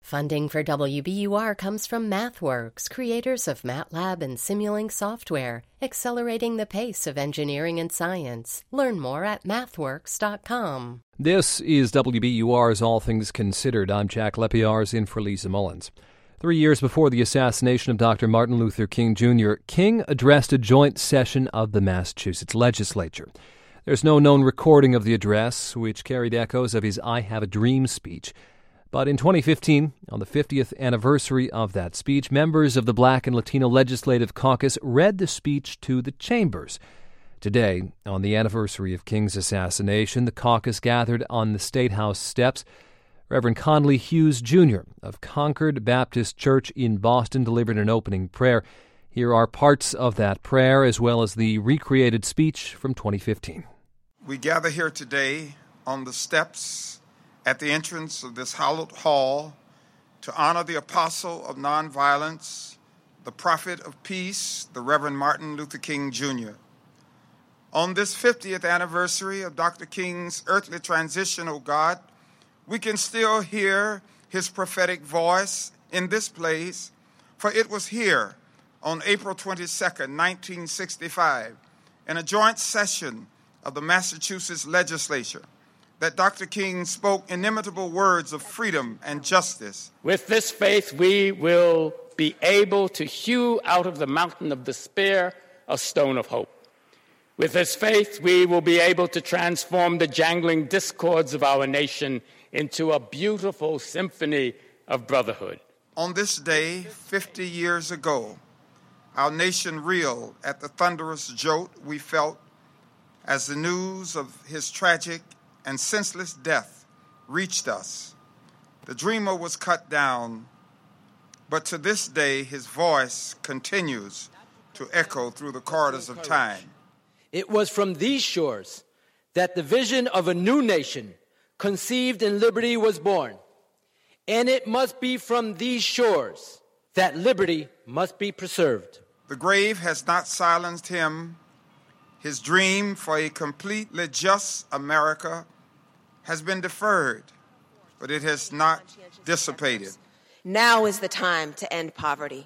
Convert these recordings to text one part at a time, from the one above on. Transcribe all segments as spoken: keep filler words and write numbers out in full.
Funding for W B U R comes from MathWorks, creators of MATLAB and Simulink software, accelerating the pace of engineering and science. Learn more at mathworks dot com. This is W B U R's All Things Considered. I'm Jack Lepiarz in for Lisa Mullins. Three years before the assassination of Doctor Martin Luther King Junior, King addressed a joint session of the Massachusetts legislature. There's no known recording of the address, which carried echoes of his I Have a Dream speech. But in twenty fifteen, on the fiftieth anniversary of that speech, members of the Black and Latino Legislative Caucus read the speech to the chambers. Today, on the anniversary of King's assassination, the caucus gathered on the State House steps. Reverend Conley Hughes Junior of Concord Baptist Church in Boston delivered an opening prayer. Here are parts of that prayer as well as the recreated speech from twenty fifteen. We gather here today on the steps at the entrance of this hallowed hall to honor the apostle of nonviolence, the prophet of peace, the Reverend Martin Luther King Junior On this fiftieth anniversary of Doctor King's earthly transition, O God, we can still hear his prophetic voice in this place, for it was here on April twenty-second, nineteen sixty-five, in a joint session of the Massachusetts legislature, that Doctor King spoke inimitable words of freedom and justice. With this faith, we will be able to hew out of the mountain of despair a stone of hope. With this faith, we will be able to transform the jangling discords of our nation into a beautiful symphony of brotherhood. On this day, fifty years ago, our nation reeled at the thunderous jolt we felt as the news of his tragic and senseless death reached us. The dreamer was cut down, but to this day his voice continues to echo through the corridors of time. It was from these shores that the vision of a new nation conceived in liberty was born. And it must be from these shores that liberty must be preserved. The grave has not silenced him. His dream for a completely just America has been deferred, but it has not dissipated. Now is the time to end poverty.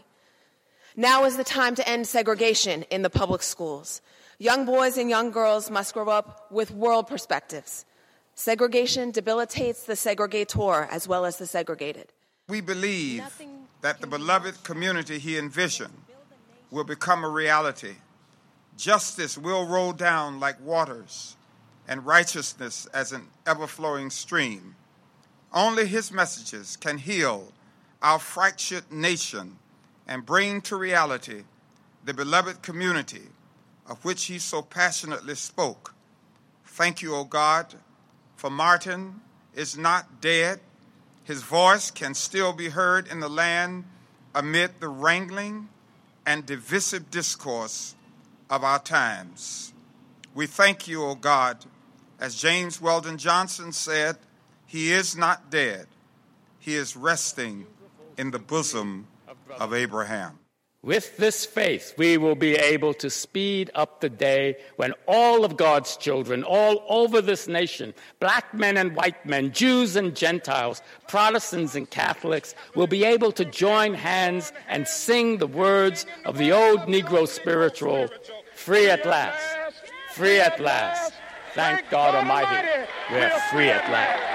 Now is the time to end segregation in the public schools. Young boys and young girls must grow up with world perspectives. Segregation debilitates the segregator as well as the segregated. We believe that the beloved community he envisioned will become a reality. Justice will roll down like waters, and righteousness as an ever-flowing stream. Only his messages can heal our fractured nation and bring to reality the beloved community of which he so passionately spoke. Thank you, O God, for Martin is not dead. His voice can still be heard in the land amid the wrangling and divisive discourse of our times. We thank you, O God, as James Weldon Johnson said, he is not dead. He is resting in the bosom of Abraham. With this faith, we will be able to speed up the day when all of God's children, all over this nation, black men and white men, Jews and Gentiles, Protestants and Catholics, will be able to join hands and sing the words of the old Negro spiritual, free at last, free at last. Thank God Almighty, we're free at last.